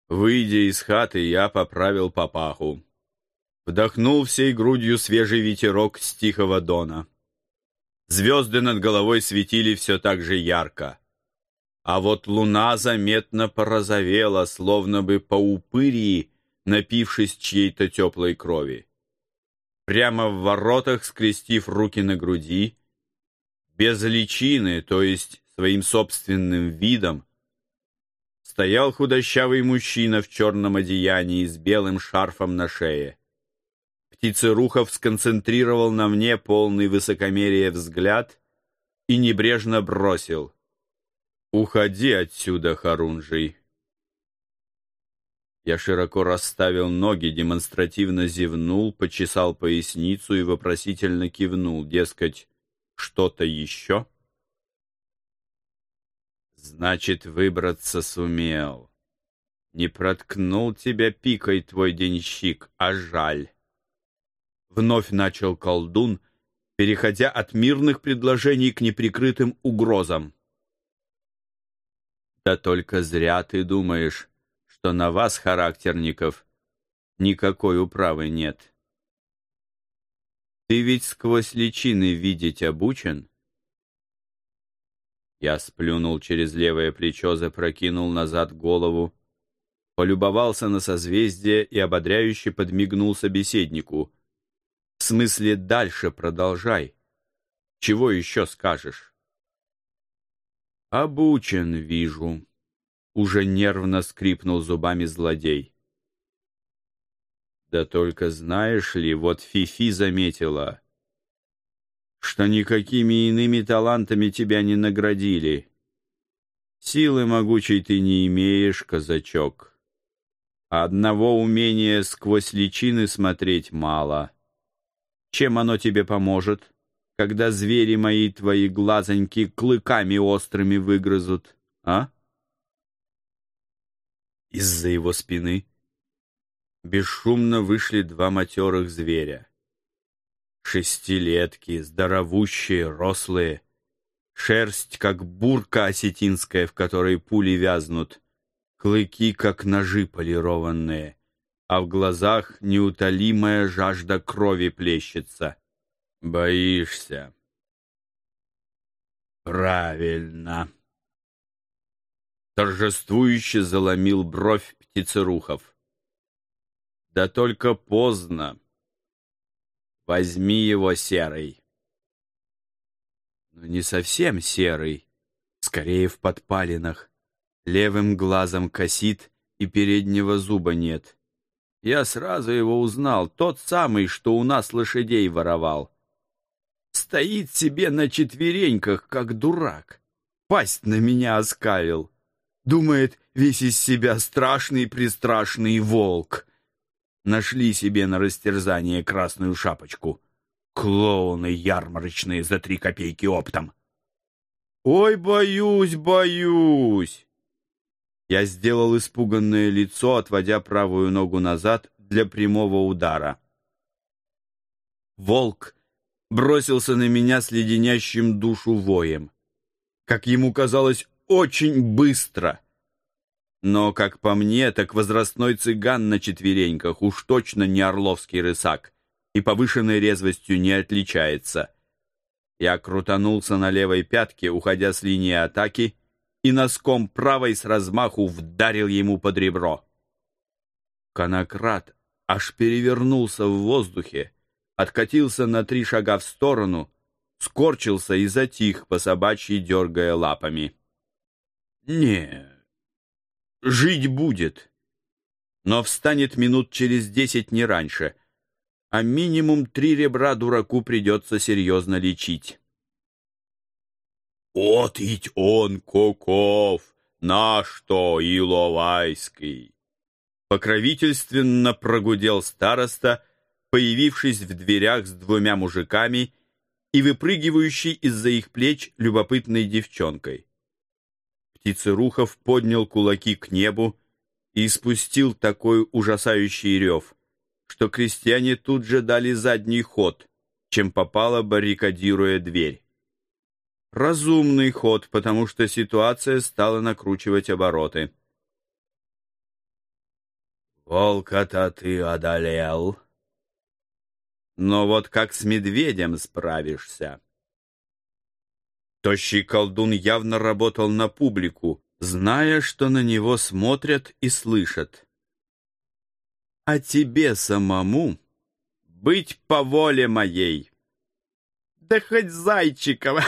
Выйдя из хаты, я поправил папаху. Вдохнул всей грудью свежий ветерок с тихого дона. Звезды над головой светили все так же ярко. А вот луна заметно порозовела, словно бы по упырии, напившись чьей-то теплой крови. Прямо в воротах, скрестив руки на груди, без личины, то есть своим собственным видом, стоял худощавый мужчина в черном одеянии с белым шарфом на шее. Птицерухов сконцентрировал на мне полный высокомерия взгляд и небрежно бросил: «Уходи отсюда, Харунжий». Я широко расставил ноги, демонстративно зевнул, почесал поясницу и вопросительно кивнул, дескать, что-то еще? Значит, выбраться сумел. Не проткнул тебя пикой твой денщик, а жаль. Вновь начал колдун, переходя от мирных предложений к неприкрытым угрозам. Да только зря ты думаешь, что на вас, характерников, никакой управы нет. Ты ведь сквозь личины видеть обучен? Я сплюнул через левое плечо, запрокинул назад голову, полюбовался на созвездие и ободряюще подмигнул собеседнику. В смысле, дальше продолжай. Чего еще скажешь? Обучен, вижу. Уже нервно скрипнул зубами злодей. Да только знаешь ли, вот Фифи заметила, что никакими иными талантами тебя не наградили. Силы могучей ты не имеешь, казачок. А одного умения сквозь личины смотреть мало. Чем оно тебе поможет, когда звери мои твои глазоньки клыками острыми выгрызут, а? Из-за его спины бесшумно вышли два матерых зверя. Шестилетки, здоровущие, рослые, шерсть, как бурка осетинская, в которой пули вязнут, клыки, как ножи полированные, а в глазах неутолимая жажда крови плещется. Боишься? Правильно. Торжествующе заломил бровь Птицерухов. Да только поздно. Возьми его, Серый. Но не совсем серый, скорее в подпалинах. Левым глазом косит и переднего зуба нет. Я сразу его узнал, тот самый, что у нас лошадей воровал. Стоит себе на четвереньках, как дурак. Пасть на меня оскалил. Думает, весь из себя страшный-престрашный волк. Нашли себе на растерзание красную шапочку. Клоуны ярмарочные за 3 копейки оптом. Ой, боюсь, боюсь. Я сделал испуганное лицо, отводя правую ногу назад для прямого удара. Волк бросился на меня с леденящим душу воем. Как ему казалось, очень быстро. Но, как по мне, так возрастной цыган на четвереньках уж точно не орловский рысак и повышенной резвостью не отличается. Я крутанулся на левой пятке, уходя с линии атаки, и носком правой с размаху вдарил ему под ребро. Конократ аж перевернулся в воздухе, откатился на 3 шага в сторону, скорчился и затих, по собачьи дергая лапами. Не, жить будет, но встанет минут через 10 не раньше, а минимум 3 ребра дураку придется серьезно лечить. «Вот ведь он каков, наш-то Иловайский!» Покровительственно прогудел староста, появившись в дверях с 2 мужиками и выпрыгивающей из-за их плеч любопытной девчонкой. Птицерухов поднял кулаки к небу и испустил такой ужасающий рев, что крестьяне тут же дали задний ход, чем попало, баррикадируя дверь. Разумный ход, потому что ситуация стала накручивать обороты. волка-то ты одолел, но вот как с медведем справишься? Тощий колдун явно работал на публику, зная, что на него смотрят и слышат. А тебе самому быть по воле моей. Да хоть зайчиком.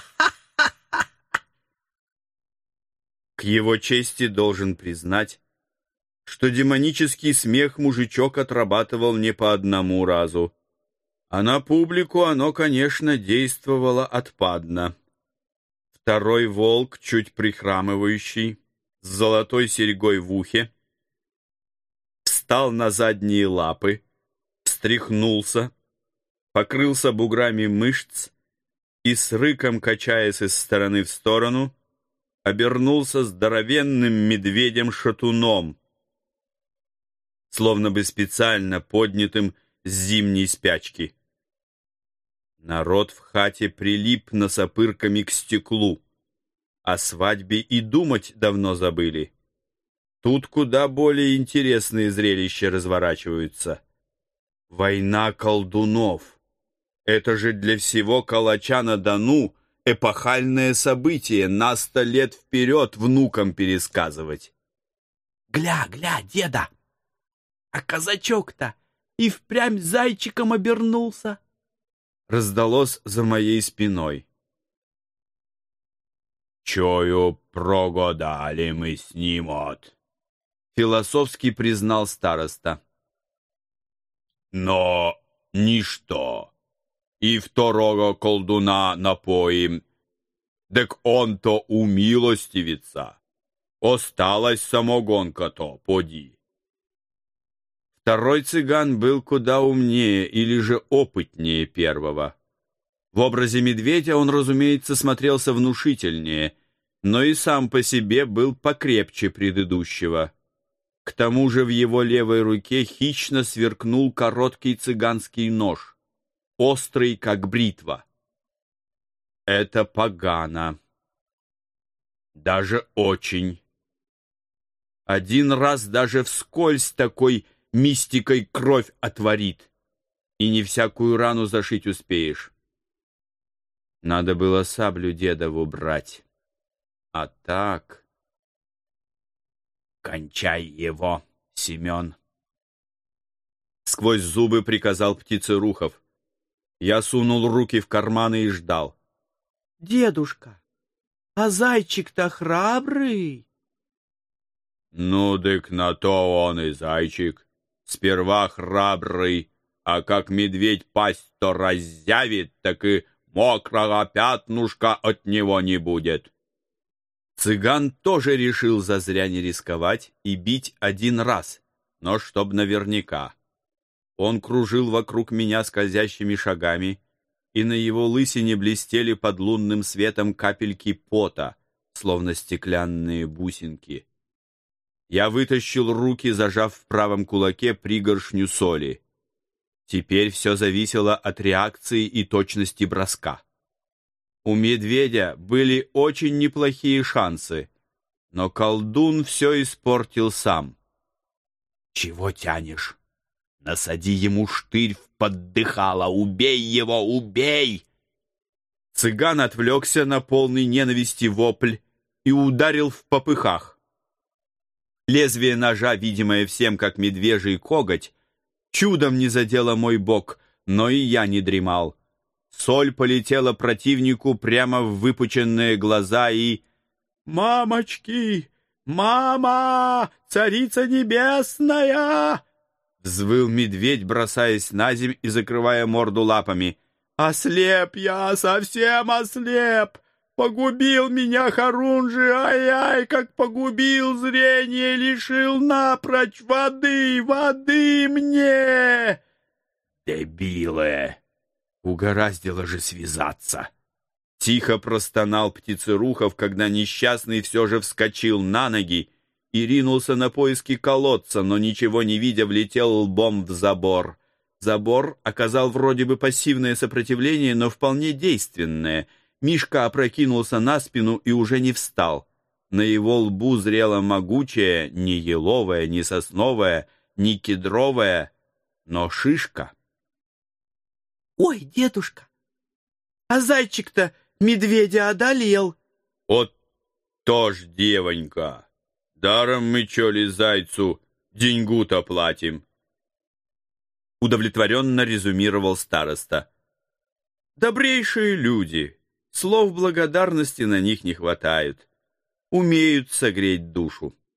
К его чести должен признать, что демонический смех мужичок отрабатывал не по одному разу. А на публику оно, конечно, действовало отпадно. Второй волк, чуть прихрамывающий, с золотой серьгой в ухе, встал на задние лапы, встряхнулся, покрылся буграми мышц и с рыком, качаясь из стороны в сторону, обернулся здоровенным медведем-шатуном, словно бы специально поднятым с зимней спячки. Народ в хате прилип носопырками к стеклу. О свадьбе и думать давно забыли. Тут куда более интересные зрелища разворачиваются. Война колдунов. Это же для всего Калача-на-Дону эпохальное событие, на 100 лет вперед внукам пересказывать. Гля, деда! А казачок-то и впрямь зайчиком обернулся. Раздалось за моей спиной. «Чую, прогадали мы с ним от», — философски признал староста. «Но ничто, и второго колдуна напоим, так он-то умилостивится. Осталась самогонка-то, поди». Второй цыган был куда умнее или же опытнее первого. В образе медведя он, разумеется, смотрелся внушительнее, но и сам по себе был покрепче предыдущего. К тому же в его левой руке хищно сверкнул короткий цыганский нож, острый, как бритва. Это погано. Даже очень. Один раз даже вскользь такой мистикой кровь отворит, и не всякую рану зашить успеешь. Надо было саблю дедову брать. А так... «Кончай его, Семен!» Сквозь зубы приказал Птицерухов. Я сунул руки в карманы и ждал. Дедушка, а зайчик-то храбрый. Ну, дык на то он и зайчик. Сперва храбрый, а как медведь пасть-то разъявит, так и мокрого пятнушка от него не будет. Цыган тоже решил зазря не рисковать и бить один раз, но чтоб наверняка. Он кружил вокруг меня скользящими шагами, и на его лысине блестели под лунным светом капельки пота, словно стеклянные бусинки. Я вытащил руки, зажав в правом кулаке пригоршню соли. Теперь все зависело от реакции и точности броска. У медведя были очень неплохие шансы, но колдун все испортил сам. «Чего тянешь? Насади ему штырь в поддыхало! Убей его, убей!» Цыган отвлекся на полный ненависти вопль и ударил в попыхах. Лезвие ножа, видимое всем как медвежий коготь, чудом не задело мой бок, но и я не дремал. Соль полетела противнику прямо в выпученные глаза и... «Мамочки! Мама! Царица небесная!» Взвыл медведь, бросаясь на земь и закрывая морду лапами. «Ослеп я, совсем ослеп! Погубил меня Харунжи, ай-ай, как погубил, зрение лишил напрочь, воды мне!» «Дебилы! Угораздило же связаться!» Тихо простонал Птицерухов, когда несчастный все же вскочил на ноги и ринулся на поиски колодца, но, ничего не видя, влетел лбом в забор. Забор оказал вроде бы пассивное сопротивление, но вполне действенное. Мишка опрокинулся на спину и уже не встал. На его лбу зрела могучая, не еловая, не сосновая, не кедровая, но шишка. Ой, дедушка, а зайчик-то медведя одолел. Вот тоже, девонька, даром мы, чё ли, зайцу деньгу-то платим. Удовлетворенно резюмировал староста. Добрейшие люди, слов благодарности на них не хватает. Умеют согреть душу.